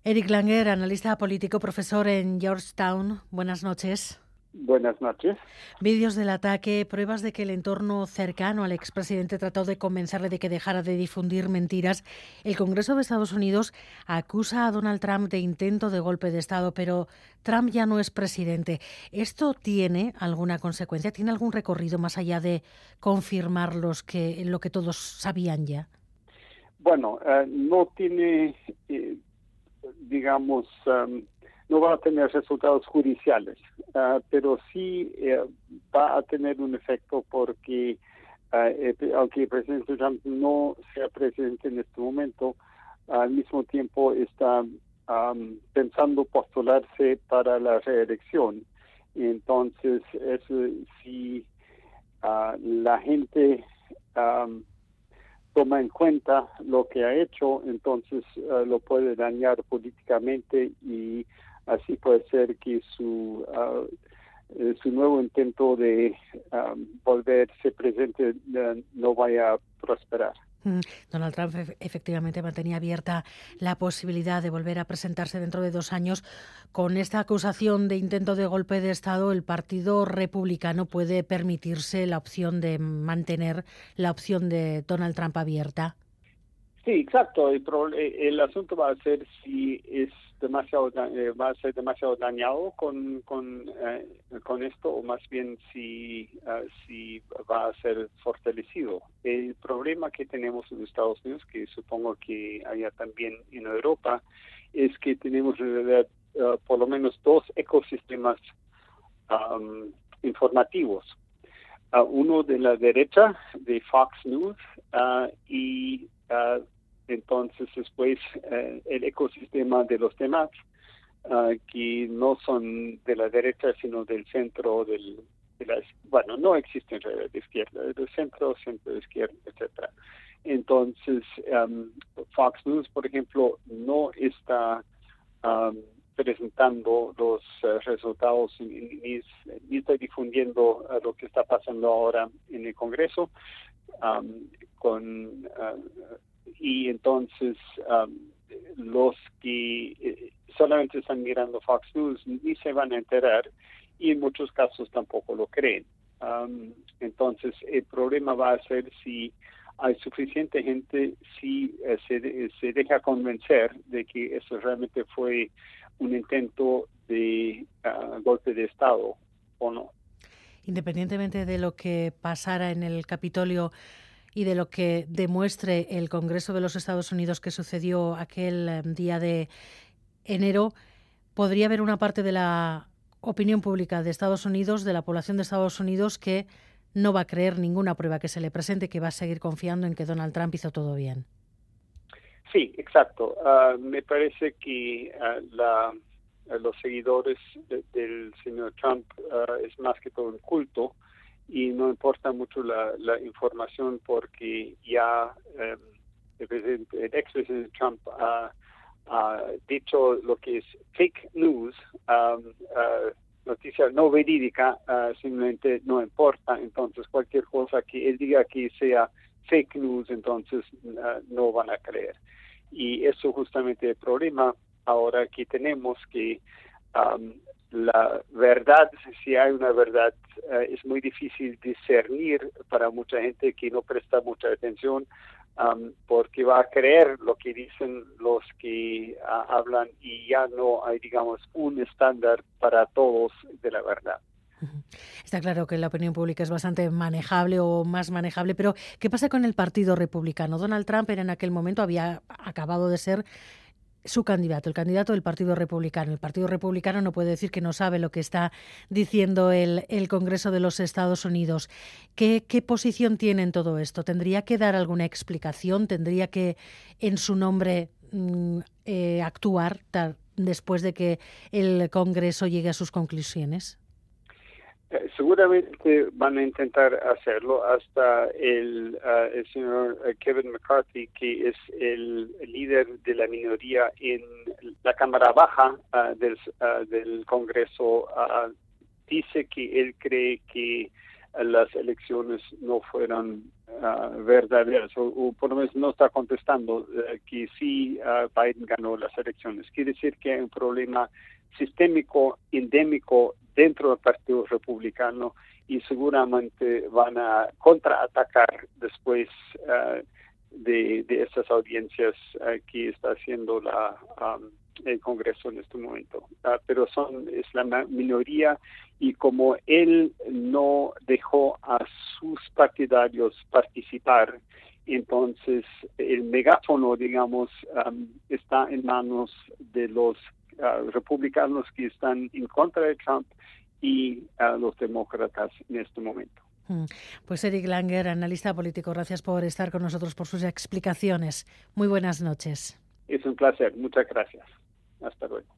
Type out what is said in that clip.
Eric Langer, analista político, profesor en Georgetown. Buenas noches. Buenas noches. Vídeos del ataque, pruebas de que el entorno cercano al expresidente trató de convencerle de que dejara de difundir mentiras. El Congreso de Estados Unidos acusa a Donald Trump de intento de golpe de Estado, pero Trump ya no es presidente. ¿Esto tiene alguna consecuencia? ¿Tiene algún recorrido más allá de confirmar lo que todos sabían ya? Bueno, no tiene, no va a tener resultados judiciales, pero sí va a tener un efecto porque, aunque el presidente Trump no sea presidente en este momento, al mismo tiempo está pensando postularse para la reelección. Entonces, si la gente toma en cuenta lo que ha hecho, entonces lo puede dañar políticamente y así puede ser que su nuevo intento de volverse presidente no vaya a prosperar. Donald Trump efectivamente mantenía abierta la posibilidad de volver a presentarse dentro de 2 años. Con esta acusación de intento de golpe de Estado, el Partido Republicano puede permitirse la opción de mantener la opción de Donald Trump abierta. Sí, exacto. El asunto va a ser si es va a ser demasiado dañado con esto, o más bien si va a ser fortalecido. El problema que tenemos en Estados Unidos, que supongo que haya también en Europa, es que tenemos en realidad por lo menos 2 ecosistemas informativos. Uno de la derecha, de Fox News, y entonces después el ecosistema de los demás, que no son de la derecha, sino del centro, no existe en realidad de izquierda, del centro de izquierda, etcétera. Entonces, Fox News, por ejemplo, no está presentando los resultados ni está difundiendo lo que está pasando ahora en el Congreso y entonces los que solamente están mirando Fox News ni se van a enterar y en muchos casos tampoco lo creen. Entonces el problema va a ser si hay suficiente gente, si se deja convencer de que eso realmente fue un intento de golpe de Estado o no. Independientemente de lo que pasara en el Capitolio y de lo que demuestre el Congreso de los Estados Unidos que sucedió aquel día de enero, podría haber una parte de la opinión pública de Estados Unidos, de la población de Estados Unidos, que no va a creer ninguna prueba que se le presente, que va a seguir confiando en que Donald Trump hizo todo bien. Sí, exacto. Me parece que los seguidores del señor Trump es más que todo un culto y no importa mucho la información porque ya el expresidente Trump ha dicho lo que es fake news, noticia no verídica, simplemente no importa. Entonces cualquier cosa que él diga que sea fake news, entonces no van a creer. Y eso justamente el problema ahora que tenemos, que la verdad, si hay una verdad, es muy difícil discernir para mucha gente que no presta mucha atención, porque va a creer lo que dicen los que hablan y ya no hay, digamos, un estándar para todos de la verdad. Está claro que la opinión pública es bastante manejable o más manejable, pero ¿qué pasa con el Partido Republicano? Donald Trump en aquel momento había acabado de ser su candidato, el candidato del Partido Republicano. El Partido Republicano no puede decir que no sabe lo que está diciendo el Congreso de los Estados Unidos. ¿Qué posición tiene en todo esto? ¿Tendría que dar alguna explicación? ¿Tendría que, en su nombre, actuar después de que el Congreso llegue a sus conclusiones? Seguramente van a intentar hacerlo. Hasta el señor Kevin McCarthy, que es el líder de la minoría en la Cámara Baja del Congreso, dice que él cree que las elecciones no fueran verdaderas, o por lo menos no está contestando que sí Biden ganó las elecciones. Quiere decir que hay un problema sistémico, endémico dentro del Partido Republicano y seguramente van a contraatacar después de esas audiencias que está haciendo el Congreso en este momento. Pero es la minoría y como él no dejó a sus partidarios participar, entonces el megáfono, digamos, está en manos de los republicanos que están en contra de Trump y los demócratas en este momento. Pues Eric Langer, analista político, gracias por estar con nosotros, por sus explicaciones. Muy buenas noches. Es un placer, muchas gracias. Hasta luego.